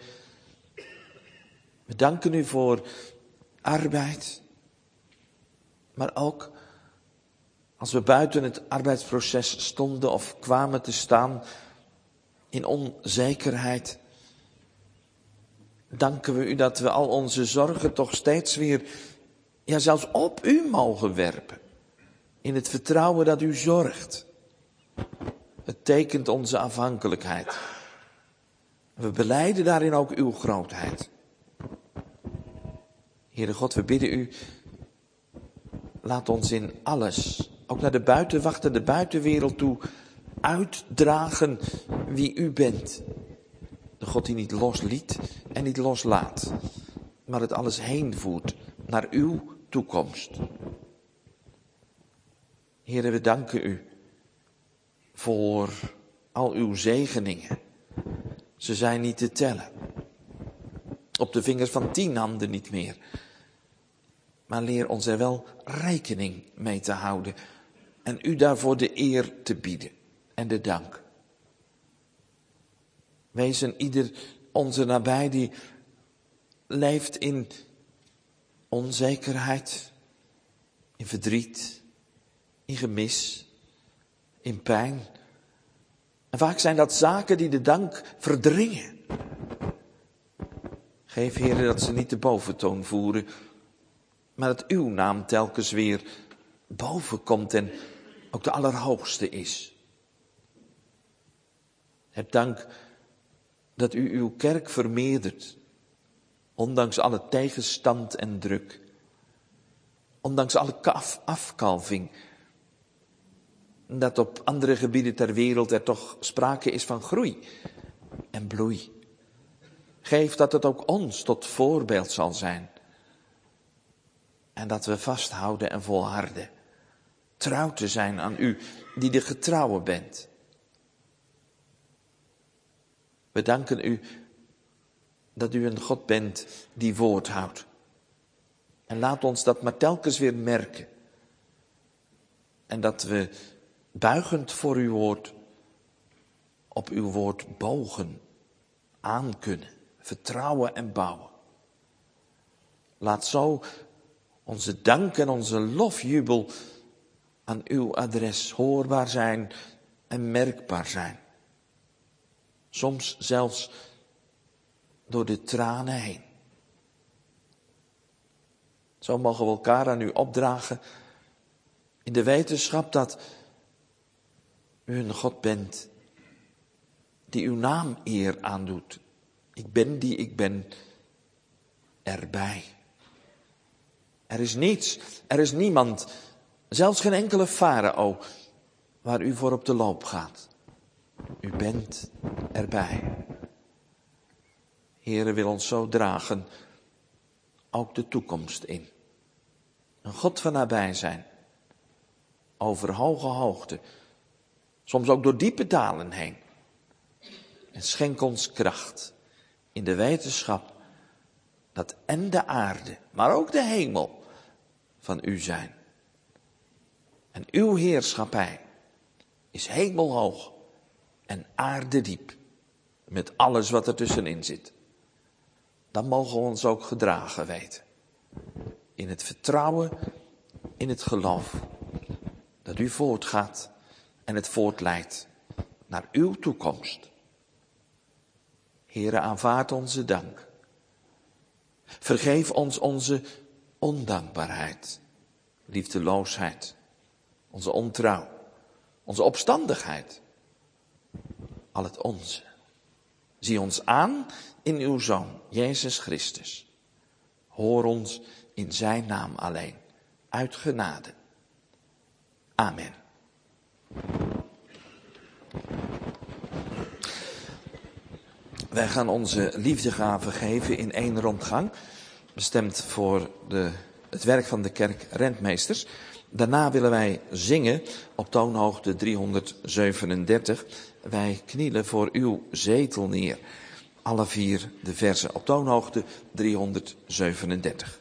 We danken u voor arbeid, maar ook als we buiten het arbeidsproces stonden of kwamen te staan in onzekerheid, danken we u dat we al onze zorgen toch steeds weer, ja zelfs op u mogen werpen. In het vertrouwen dat u zorgt. Het tekent onze afhankelijkheid. We belijden daarin ook uw grootheid. Heere God, we bidden u, laat ons in alles, ook naar de buitenwachtende buitenwereld toe, uitdragen wie u bent. De God die niet losliet en niet loslaat, maar het alles heen voert naar uw toekomst. Heere, we danken u voor al uw zegeningen. Ze zijn niet te tellen. Op de vingers van tien handen niet meer. Maar leer ons er wel rekening mee te houden. En u daarvoor de eer te bieden. En de dank. Wees een ieder onze nabij die leeft in onzekerheid. In verdriet. In gemis, in pijn. En vaak zijn dat zaken die de dank verdringen. Geef, Heere, dat ze niet de boventoon voeren, maar dat uw naam telkens weer boven komt en ook de allerhoogste is. Heb dank dat u uw kerk vermeerdert, ondanks alle tegenstand en druk. Ondanks alle af- afkalving. Dat op andere gebieden ter wereld er toch sprake is van groei en bloei. Geef dat het ook ons tot voorbeeld zal zijn. En dat we vasthouden en volharden. Trouw te zijn aan u, die de getrouwe bent. We danken u dat u een God bent die woord houdt. En laat ons dat maar telkens weer merken. En dat we buigend voor uw woord, op uw woord bogen, aankunnen, vertrouwen en bouwen. Laat zo onze dank en onze lofjubel aan uw adres hoorbaar zijn en merkbaar zijn. Soms zelfs door de tranen heen. Zo mogen we elkaar aan u opdragen in de wetenschap dat u een God bent die uw naam eer aandoet. Ik ben die ik ben erbij. Er is niets, er is niemand, zelfs geen enkele farao, waar u voor op de loop gaat. U bent erbij. Heere wil ons zo dragen, ook de toekomst in. Een God van nabij zijn, over hoge hoogte, soms ook door diepe dalen heen. En schenk ons kracht in de wetenschap dat en de aarde, maar ook de hemel van u zijn. En uw heerschappij is hemelhoog en aardediep, met alles wat er tussenin zit. Dan mogen we ons ook gedragen weten. In het vertrouwen, in het geloof, dat u voortgaat en het voortleidt naar uw toekomst. Heere, aanvaard onze dank. Vergeef ons onze ondankbaarheid, liefdeloosheid, onze ontrouw, onze opstandigheid. Al het onze. Zie ons aan in uw Zoon, Jezus Christus. Hoor ons in zijn naam alleen, uit genade. Amen. Wij gaan onze liefdegave geven in één rondgang, bestemd voor de, het werk van de kerk rentmeesters. Daarna willen wij zingen op toonhoogte driehonderdzevenendertig. Wij knielen voor uw zetel neer. Alle vier de verzen op toonhoogte driehonderdzevenendertig.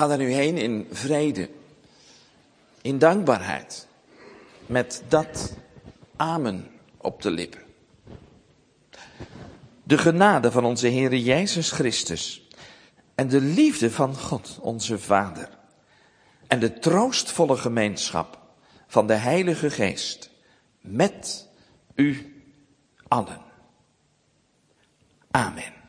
Ga er nu heen in vrede, in dankbaarheid, met dat amen op de lippen. De genade van onze Heere Jezus Christus en de liefde van God, onze Vader, en de troostvolle gemeenschap van de Heilige Geest met u allen. Amen.